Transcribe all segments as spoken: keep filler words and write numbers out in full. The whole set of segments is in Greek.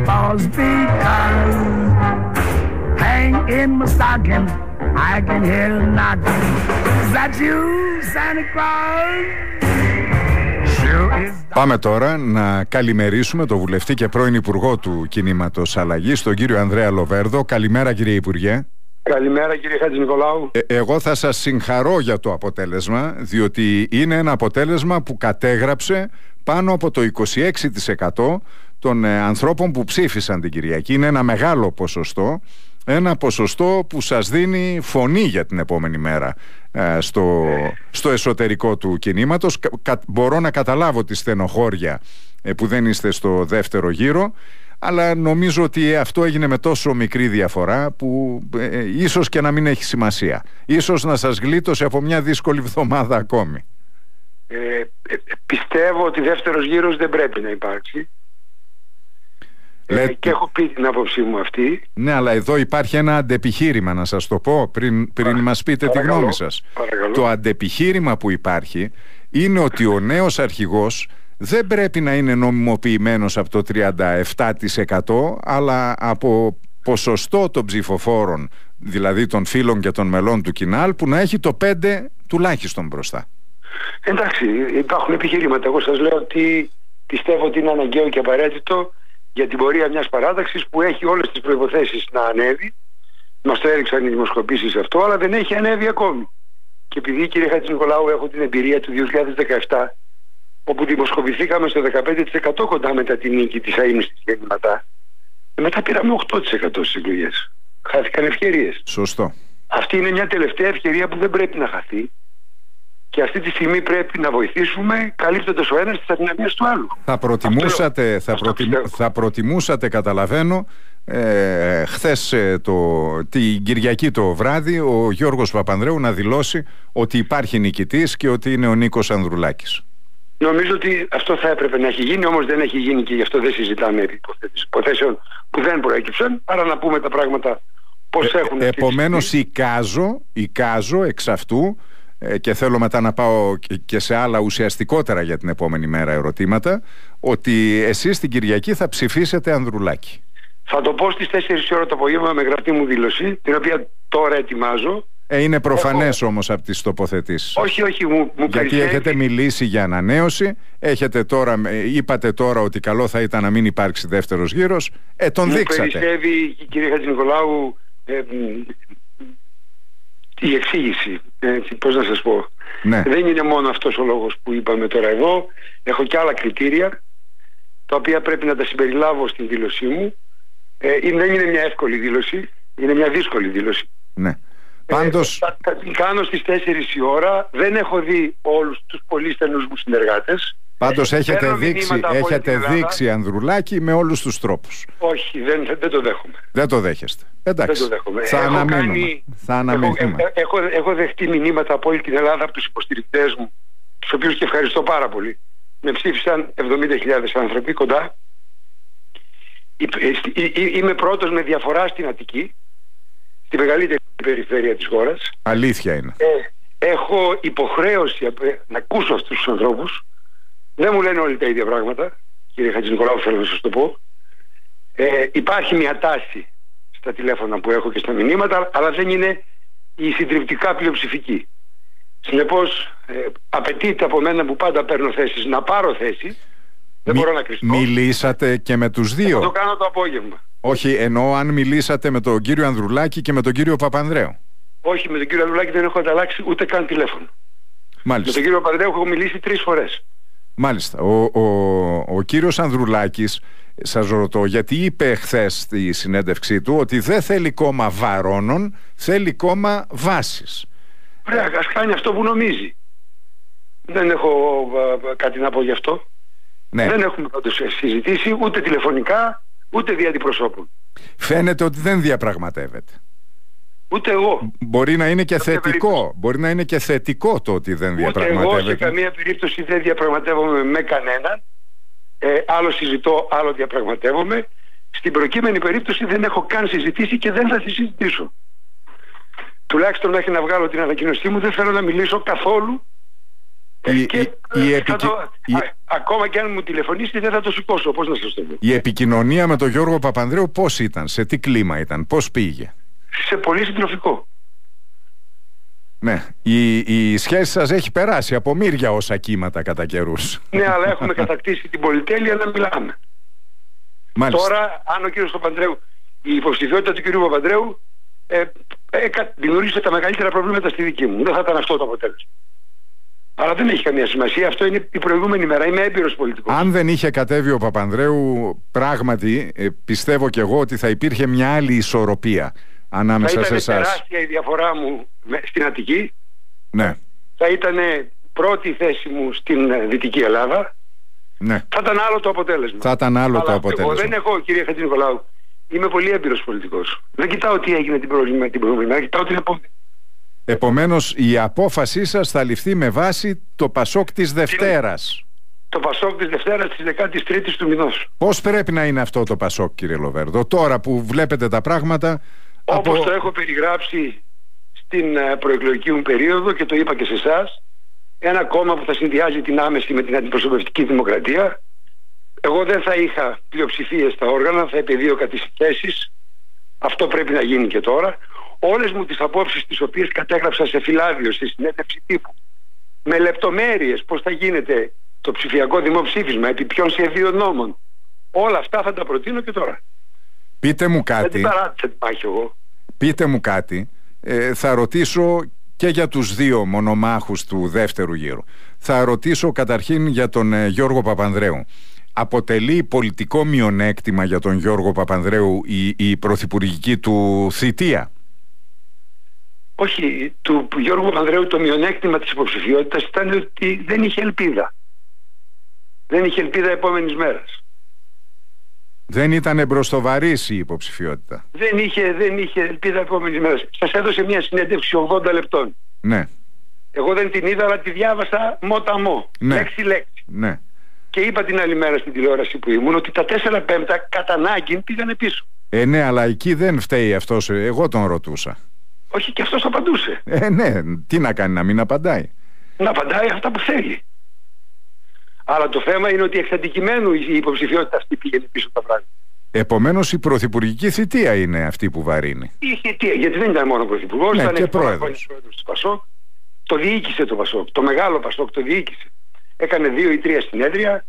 falls because hang in my stocking, I can hear it knocking. Is that you, Santa Claus? Πάμε τώρα να καλημερίσουμε τον βουλευτή και πρώην Υπουργό του Κινήματος Αλλαγής, τον κύριο Ανδρέα Λοβέρδο. Καλημέρα, κύριε Υπουργέ. Καλημέρα, κύριε Χατζηνικολάου. Ε, εγώ θα σας συγχαρώ για το αποτέλεσμα, διότι είναι ένα αποτέλεσμα που κατέγραψε πάνω από το είκοσι έξι τοις εκατό των ε, ανθρώπων που ψήφισαν την Κυριακή. Είναι ένα μεγάλο ποσοστό, ένα ποσοστό που σας δίνει φωνή για την επόμενη μέρα ε, στο, στο εσωτερικό του κινήματος. Κα, μπορώ να καταλάβω τη στενοχώρια ε, που δεν είστε στο δεύτερο γύρο, αλλά νομίζω ότι αυτό έγινε με τόσο μικρή διαφορά που ε, ίσως και να μην έχει σημασία. Ίσως να σας γλίτωσε από μια δύσκολη εβδομάδα ακόμη. Ε, ε, πιστεύω ότι δεύτερος γύρος δεν πρέπει να υπάρξει. Λέ... Ε, και έχω πει την άποψή μου αυτή. Ναι, αλλά εδώ υπάρχει ένα αντεπιχείρημα, να σας το πω πριν, πριν Παρα... μας πείτε Παρακαλώ. τη γνώμη σας. Παρακαλώ. Το αντεπιχείρημα που υπάρχει είναι ότι ο νέος αρχηγός δεν πρέπει να είναι νομιμοποιημένος από το τριάντα επτά τοις εκατό, αλλά από ποσοστό των ψηφοφόρων, δηλαδή των φίλων και των μελών του Κινάλ, που να έχει το πέντε τοις εκατό τουλάχιστον μπροστά. Εντάξει, υπάρχουν επιχειρήματα. Εγώ σας λέω ότι πιστεύω ότι είναι αναγκαίο και απαραίτητο για την πορεία μιας παράταξης που έχει όλες τις προϋποθέσεις να ανέβει. Μας το έριξαν οι δημοσκοπήσεις αυτό, αλλά δεν έχει ανέβει ακόμη. Και επειδή, κύριε Χατζηνικολάου, έχω την εμπειρία του δύο χιλιάδες δεκαεπτά, όπου δημοσκοπηθήκαμε στο δεκαπέντε τοις εκατό κοντά μετά την νίκη της αείμνηστης γεννηματά, μετά πήραμε οκτώ τοις εκατό στις εκλογές. Χάθηκαν ευκαιρίες. Σωστό. Αυτή είναι μια τελευταία ευκαιρία που δεν πρέπει να χαθεί. Και αυτή τη στιγμή πρέπει να βοηθήσουμε, καλύπτοντας ο ένας τις αδυναμίες του άλλου. Θα προτιμούσατε, αυτό, θα, αυτό προτιμ, θα προτιμούσατε, καταλαβαίνω, ε, χθες ε, το, την Κυριακή το βράδυ ο Γιώργος Παπανδρέου να δηλώσει ότι υπάρχει νικητής και ότι είναι ο Νίκος Ανδρουλάκης. Νομίζω ότι αυτό θα έπρεπε να έχει γίνει, όμως δεν έχει γίνει και γι' αυτό δεν συζητάμε επί υποθέσεων που δεν προέκυψαν, άρα να πούμε τα πράγματα πώς ε, έχουν. Επομένως εικάζω, εικάζω εξ αυτού, και θέλω μετά να πάω και σε άλλα ουσιαστικότερα για την επόμενη μέρα ερωτήματα, ότι εσείς την Κυριακή θα ψηφίσετε Ανδρουλάκη. Θα το πω στις τέσσερις ώρα το απόγευμα με γραπτή μου δήλωση, την οποία τώρα ετοιμάζω. Ε, είναι προφανές Έχω... όμως από τις τοποθετήσεις. Όχι, όχι, μου, μου Γιατί περισσεύει... έχετε μιλήσει για ανανέωση, έχετε τώρα, είπατε τώρα ότι καλό θα ήταν να μην υπάρξει δεύτερος γύρος. Ε, τον μου δείξατε. Μου περισσεύει, κύριε Χατζηνικολάου, ε, η εξήγηση, έτσι, πώς να σας πω. Ναι. Δεν είναι μόνο αυτός ο λόγος που είπαμε τώρα εδώ. Έχω και άλλα κριτήρια, τα οποία πρέπει να τα συμπεριλάβω στην δήλωσή μου. Ε, δεν είναι μια εύκολη δήλωση, είναι μια δύσκολη δήλωση. Ναι. Πάντως... Ε, θα, θα την κάνω στις τέσσερις η ώρα. Δεν έχω δει όλους τους πολύ στενούς μου συνεργάτες. Πάντως έχετε δείξει, έχετε δείξει Ανδρουλάκη με όλους τους τρόπους. Όχι, δεν, δεν το δέχομαι. Δεν το δέχεστε. Εντάξει, δεν το δέχομαι. Θα έχω αναμείνουμε. Κάνει, θα αναμείνουμε. Έχω, έχω, έχω δεχτεί μηνύματα από όλη την Ελλάδα, από τους υποστηρικτές μου, τους οποίους και ευχαριστώ πάρα πολύ. Με ψήφισαν εβδομήντα χιλιάδες άνθρωποι κοντά. Είμαι πρώτος με διαφορά στην Αττική, στη μεγαλύτερη περιφέρεια της χώρας. Αλήθεια είναι. Ε, έχω υποχρέωση να ακούσω αυτούς τους ανθρώπους. Δεν μου λένε όλοι τα ίδια πράγματα, κύριε Χατζηνικολάου, θέλω να σας το πω. Ε, υπάρχει μια τάση στα τηλέφωνα που έχω και στα μηνύματα, αλλά δεν είναι η συντριπτικά πλειοψηφική. Συνεπώς, ε, απαιτείται από μένα που πάντα παίρνω θέσεις να πάρω θέση. Δεν Μι, μπορώ να κρυστώ. Μιλήσατε και με τους δύο. Θα το κάνω το απόγευμα. Όχι, εννοώ αν μιλήσατε με τον κύριο Ανδρουλάκη και με τον κύριο Παπανδρέου. Όχι, με τον κύριο Ανδρουλάκη δεν έχω ανταλλάξει ούτε καν τηλέφωνο. Μάλιστα. Με τον κύριο Παπανδρέου έχω μιλήσει τρεις φορές. Μάλιστα. Ο, ο, ο κύριος Ανδρουλάκης, σας ρωτώ, γιατί είπε χθες στη συνέντευξή του ότι δεν θέλει κόμμα βαρώνων, θέλει κόμμα βάσης. Ωραία, ας κάνει αυτό που νομίζει. Δεν έχω α, κάτι να πω γι' αυτό. Ναι. Δεν έχουμε πάντως συζητήσει ούτε τηλεφωνικά ούτε δια αντιπροσώπων. Φαίνεται ότι δεν διαπραγματεύεται. Ούτε εγώ. Μπορεί να είναι και θετικό. Μπορεί να είναι και θετικό το ότι δεν διαπραγματεύεται. Ούτε εγώ σε καμία περίπτωση δεν διαπραγματεύομαι με κανέναν. Ε, άλλο συζητώ, άλλο διαπραγματεύομαι. Στην προκείμενη περίπτωση δεν έχω καν συζητήσει και δεν θα τη συζητήσω. Τουλάχιστον μέχρι να βγάλω την ανακοίνωσή μου δεν θέλω να μιλήσω καθόλου Η, και, η, η επικοι... το, η... α, ακόμα και αν μου τηλεφωνήσετε δεν θα το σηκώσω, πώς να σας το πω. Η επικοινωνία με τον Γιώργο Παπανδρέου πώς ήταν, σε τι κλίμα ήταν, πώς πήγε? Σε πολύ συντροφικό. Ναι, η, η σχέση σας έχει περάσει από μύρια όσα κύματα κατά καιρούς. Ναι, αλλά έχουμε κατακτήσει την πολυτέλεια να μιλάμε. Μάλιστα. Τώρα, αν ο κύριος Παπανδρέου, η υποψηφιότητα του κύριου Παπανδρέου ε, ε, δημιούργησε τα μεγαλύτερα προβλήματα στη δική μου. Δεν θα ήταν αυτό το αποτέλεσμα. Αλλά δεν έχει καμία σημασία. Αυτό είναι η προηγούμενη μέρα. Είμαι έμπειρος πολιτικός. Αν δεν είχε κατέβει ο Παπανδρέου, πράγματι ε, πιστεύω κι εγώ ότι θα υπήρχε μια άλλη ισορροπία ανάμεσα σε εσάς. Θα ήταν τεράστια η διαφορά μου στην Αττική. Ναι. Θα ήταν πρώτη θέση μου στην Δυτική Ελλάδα. Ναι. Θα ήταν άλλο το αποτέλεσμα. Θα ήταν άλλο Αλλά το αποτέλεσμα. Εγώ δεν έχω, κύριε Χατζηνικολάου, είμαι πολύ έμπειρος πολιτικός. Δεν κοιτάω τι έγινε την προηγούμενη, την προηγούμενη μέρα, κοιτάω την επόμενη. Επομένως η απόφασή σας θα ληφθεί με βάση το Πασόκ της Δευτέρας. Το Πασόκ της Δευτέρας της δεκατρίτης του μηνός. Πώς πρέπει να είναι αυτό το Πασόκ, κύριε Λοβέρδο, τώρα που βλέπετε τα πράγματα? Όπως από... το έχω περιγράψει στην προεκλογική μου περίοδο και το είπα και σε εσάς, ένα κόμμα που θα συνδυάζει την άμεση με την αντιπροσωπευτική δημοκρατία. Εγώ δεν θα είχα πλειοψηφίες στα όργανα, θα επιδίωκα τις θέσεις. Αυτό πρέπει να γίνει και τώρα. Όλες μου τις απόψεις τις οποίες κατέγραψα σε φυλάδιο, στη συνέντευξη τύπου, με λεπτομέρειες πώς θα γίνεται το ψηφιακό δημοψήφισμα, επί ποιων σχεδίων νόμων, όλα αυτά θα τα προτείνω και τώρα. Πείτε μου κάτι. Δεν την παράτησα την μάχη εγώ. Πείτε μου κάτι. Ε, θα ρωτήσω και για τους δύο μονομάχους του δεύτερου γύρου. Θα ρωτήσω καταρχήν για τον ε, Γιώργο Παπανδρέου. Αποτελεί πολιτικό μειονέκτημα για τον Γιώργο Παπανδρέου η, η πρωθυπουργική του θητεία? Όχι, του Γιώργου Παπανδρέου το μειονέκτημα της υποψηφιότητας ήταν ότι δεν είχε ελπίδα. Δεν είχε ελπίδα επόμενης μέρας. Δεν ήταν εμπροστοβαρής η υποψηφιότητα. Δεν είχε, δεν είχε ελπίδα επόμενης μέρας. Σας έδωσε μια συνέντευξη ογδόντα λεπτών. Ναι. Εγώ δεν την είδα, αλλά τη διάβασα μόταμό. Ναι. Λέξη λέξη. Ναι. Και είπα την άλλη μέρα στην τηλεόραση που ήμουν ότι τα τέσσερα πέμπτα κατά ανάγκη πήγανε πίσω. Ε, ναι, αλλά εκεί δεν φταίει αυτός. Εγώ τον ρωτούσα. Όχι, και αυτός απαντούσε. Ε, ναι. Τι να κάνει, να μην απαντάει? Να απαντάει αυτά που θέλει. Αλλά το θέμα είναι ότι εξ αντικειμένου η υποψηφιότητα αυτή πήγαινε πίσω τα πράγματα. Επομένως η πρωθυπουργική θητεία είναι αυτή που βαρύνει. Η θητεία, γιατί δεν ήταν μόνο πρωθυπουργός, ναι, ήταν και πρόεδρος του Πασόκ. Το διοίκησε το Πασόκ. Το μεγάλο Πασόκ το διοίκησε. Έκανε δύο ή τρία συνέδρια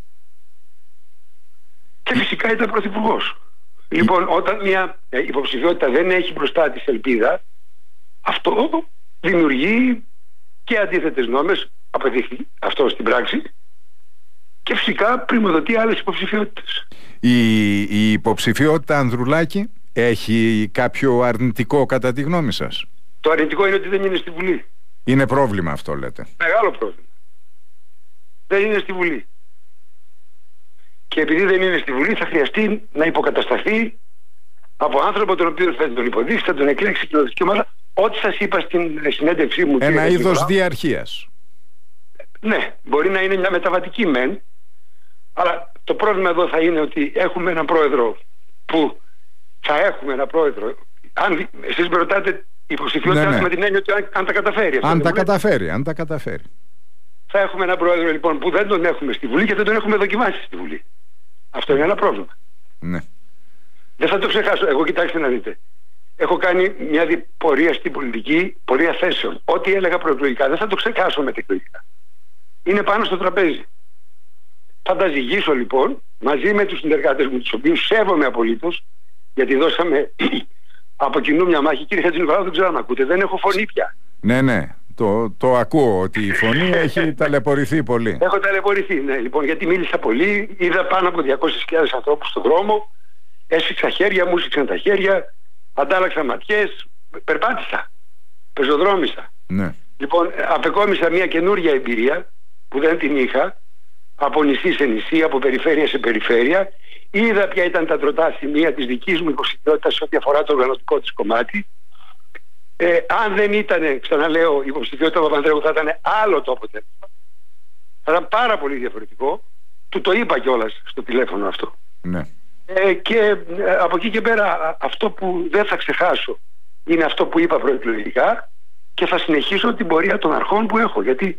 και φυσικά ήταν πρωθυπουργός. Η... Λοιπόν, όταν μια υποψηφιότητα δεν έχει μπροστά της ελπίδα, αυτό δημιουργεί και αντίθετες νόμες, απαιτήθηκε αυτό στην πράξη, και φυσικά πριμοδοτεί άλλες υποψηφιότητες. Η, η υποψηφιότητα Ανδρουλάκη έχει κάποιο αρνητικό κατά τη γνώμη σας? Το αρνητικό είναι ότι δεν είναι στη Βουλή. Είναι πρόβλημα αυτό, λέτε? Μεγάλο πρόβλημα. Δεν είναι στη Βουλή. Και επειδή δεν είναι στη Βουλή θα χρειαστεί να υποκατασταθεί από άνθρωπο τον οποίο θα τον υποδείξει, θα τον εκλέξει η κοινωνική ομάδα. Ό,τι σας είπα στην συνέντευξή μου. Ένα είδος διαρχίας. Ναι, μπορεί να είναι μια μεταβατική μεν, αλλά το πρόβλημα εδώ θα είναι ότι έχουμε έναν πρόεδρο που θα έχουμε έναν πρόεδρο. Αν εσείς με ρωτάτε υποψηφιότητα, ναι, ναι, με την έννοια ότι αν, αν τα καταφέρει. Αυτό αν τα καταφέρει, αν τα καταφέρει. Θα έχουμε έναν πρόεδρο λοιπόν που δεν τον έχουμε στη Βουλή και δεν τον έχουμε δοκιμάσει στη Βουλή. Αυτό είναι ένα πρόβλημα. Ναι. Δεν θα το ξεχάσω. Εγώ, κοιτάξτε να δείτε. Έχω κάνει μια πορεία στην πολιτική, πορεία θέσεων. Ό,τι έλεγα προεκλογικά δεν θα το ξεχάσω μετεκλογικά. Είναι πάνω στο τραπέζι. Θα τα ζυγίσω λοιπόν μαζί με τους συνεργάτες μου, τους οποίους σέβομαι απολύτως, γιατί δώσαμε από κοινού μια μάχη. Κύριε Χατζηνικολάου, δεν ξέρω αν ακούτε, δεν έχω φωνή πια. Ναι, ναι. Το, το ακούω ότι η φωνή έχει ταλαιπωρηθεί πολύ. Έχω ταλαιπωρηθεί, ναι. Λοιπόν, γιατί μίλησα πολύ, είδα πάνω από διακόσιες χιλιάδες ανθρώπους στον δρόμο, έσφιξα χέρια μου, έσφιξαν τα χέρια, αντάλλαξα ματιές, περπάτησα, πεζοδρόμησα. Ναι. Λοιπόν, απεκόμισα μια καινούργια εμπειρία που δεν την είχα, από νησί σε νησί, από περιφέρεια σε περιφέρεια. Είδα ποια ήταν τα τροτά σημεία της δικής μου υποψηφιότητας σε ό,τι αφορά το οργανωτικό της κομμάτι. Ε, αν δεν ήταν, ξαναλέω, η υποψηφιότητα του Παπανδρέου, θα ήταν άλλο το αποτέλεσμα. Θα ήταν πάρα πολύ διαφορετικό. Του το είπα κιόλας στο τηλέφωνο αυτό. Ναι. Ε, και ε, από εκεί και πέρα αυτό που δεν θα ξεχάσω είναι αυτό που είπα προεκλογικά και θα συνεχίσω την πορεία των αρχών που έχω. Γιατί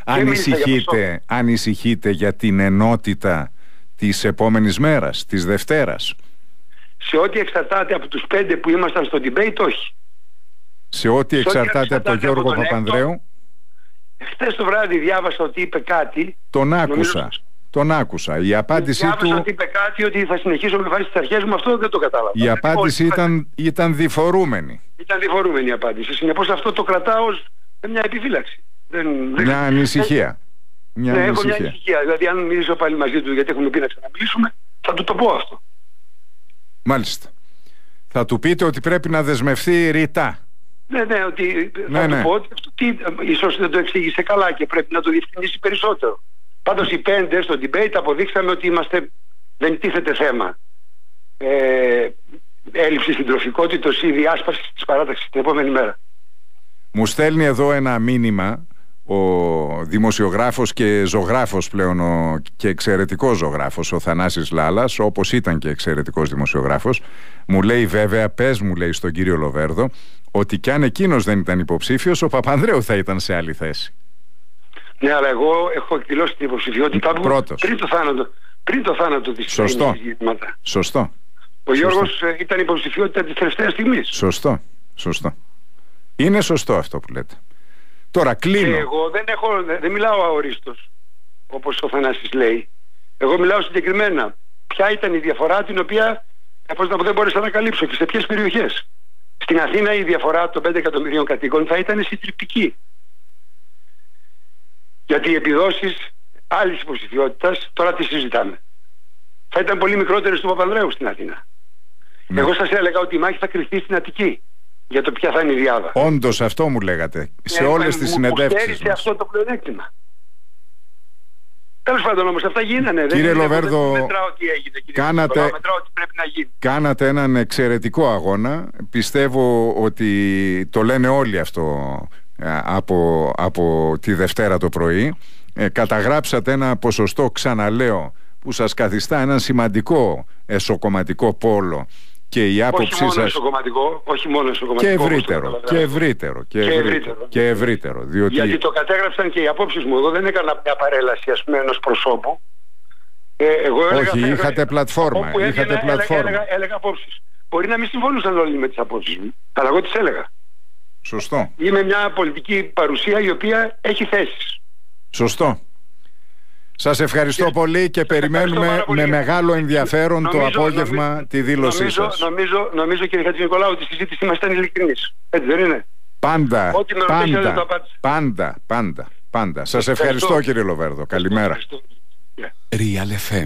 Ανησυχείτε, ανησυχείτε για την ενότητα της επόμενης μέρας, της Δευτέρας? Σε ό,τι εξαρτάται από τους πέντε που ήμασταν στο debate, όχι. Σε ό,τι εξαρτάται, εξαρτάται από τον Γιώργο από τον Παπανδρέου. Χθες το βράδυ διάβασα ότι είπε κάτι. Τον άκουσα. Νομίζω... Τον άκουσα. Η απάντησή διάβασα του... ότι είπε κάτι, ότι θα συνεχίσω με βάση τις αρχές μου. Αυτό δεν το κατάλαβα. Η απάντηση όχι, ήταν, ήταν διφορούμενη. Ήταν διφορούμενη η απάντηση. Συνεπώς αυτό το κρατάω ως μια επιφύλαξη. Δεν... Μια ανησυχία. Μια ναι, ανησυχία. έχω μια ανησυχία. Δηλαδή, αν μιλήσω πάλι μαζί του, γιατί έχουμε πει να ξαναμιλήσουμε, θα του το πω αυτό. Μάλιστα. Θα του πείτε ότι πρέπει να δεσμευτεί ρητά. Ναι, ναι, ότι ναι, θα ναι. του πω ότι αυτό τι, ίσως δεν το εξήγησε καλά και πρέπει να το διευκρινίσει περισσότερο. Πάντως οι πέντε στο debate αποδείξαμε ότι είμαστε, δεν τίθεται θέμα ε, έλλειψη συντροφικότητας ή διάσπασης της παράταξης την επόμενη μέρα. Μου στέλνει εδώ ένα μήνυμα ο δημοσιογράφος και ζωγράφος πλέον ο, και εξαιρετικός ζωγράφος ο Θανάσης Λάλας, όπως ήταν και εξαιρετικός δημοσιογράφος. Μου λέει βέβαια, πες μου λέει στον κύριο Λοβέρδο, ότι κι αν εκείνος δεν ήταν υποψήφιος, ο Παπανδρέου θα ήταν σε άλλη θέση. Ναι, αλλά εγώ έχω εκδηλώσει την υποψηφιότητά μου πριν το θάνατο, πριν το θάνατο της Σωστό. Ζητήματα. Σωστό. Ο Γιώργος Σωστό. ήταν υποψηφιότητα της τελευταίας στιγμής. Σωστό. Σωστό. Είναι σωστό αυτό που λέτε. Τώρα κλείνω. Και εγώ δεν, έχω, δεν μιλάω αορίστος, όπως ο Θανάσης λέει. Εγώ μιλάω συγκεκριμένα. Ποια ήταν η διαφορά την οποία πώς να πω, δεν μπόρεσα να καλύψω και σε ποιες περιοχές. Στην Αθήνα η διαφορά των πέντε εκατομμυρίων κατοίκων θα ήταν συντριπτική. Γιατί οι επιδόσεις άλλης υποψηφιότητας τώρα τι συζητάμε. Θα ήταν πολύ μικρότερες του Παπανδρέου στην Αθήνα. Ναι. Εγώ σας έλεγα ότι η μάχη θα κρυφτεί στην Αττική για το ποια θα είναι η διάδα. Όντως αυτό μου λέγατε σε ε, όλες τις συνεντεύξεις μας. Αυτό το πλεονέκτημα. Τέλος πάντων όμως αυτά γίνανε. Κύριε δεν Λοβέρδο, δεν μετράω τι έγινε. Κύριε κάνατε, Λοβέρδο, μετράω τι πρέπει να γίνει. Κάνατε έναν εξαιρετικό αγώνα. Πιστεύω ότι το λένε όλοι αυτό από, από τη Δευτέρα το πρωί. Ε, καταγράψατε ένα ποσοστό, ξαναλέω, που σας καθιστά έναν σημαντικό εσωκομματικό πόλο. Και η άποψή όχι σας. Μόνο όχι μόνο εσωκομματικό. Και ευρύτερο. Και ευρύτερο. Και ευρύτερο. Και ευρύτερο, και ευρύτερο διότι... Γιατί το κατέγραψαν και οι απόψεις μου. Εγώ δεν έκανα μια παρέλαση, ας πούμε, ενός προσώπου. Ε, εγώ έλεγα, όχι, έλεγα, είχατε πλατφόρμα. Όπου είχατε έλεγα, πλατφόρμα. Έλεγα, έλεγα, έλεγα απόψεις. Μπορεί να μην συμφωνούσαν όλοι με τις απόψεις μου, αλλά εγώ τις έλεγα. Σωστό. Είμαι μια πολιτική παρουσία η οποία έχει θέσεις. Σωστό. Σας ευχαριστώ και πολύ και περιμένουμε πολύ. με μεγάλο ενδιαφέρον νομίζω, το απόγευμα νομίζω, τη δήλωσή νομίζω, σας. Νομίζω, νομίζω κύριε Χατζηνικολάου ότι η συζήτησή μας ήταν ειλικρινής. Έτσι δεν είναι? Πάντα, Ό,τι με πάντα, ρωτήσατε, πάντα, πάντα, πάντα. Σας ευχαριστώ, ευχαριστώ κύριε Λοβέρδο. Καλημέρα. Ευχαριστώ. Real εφ εμ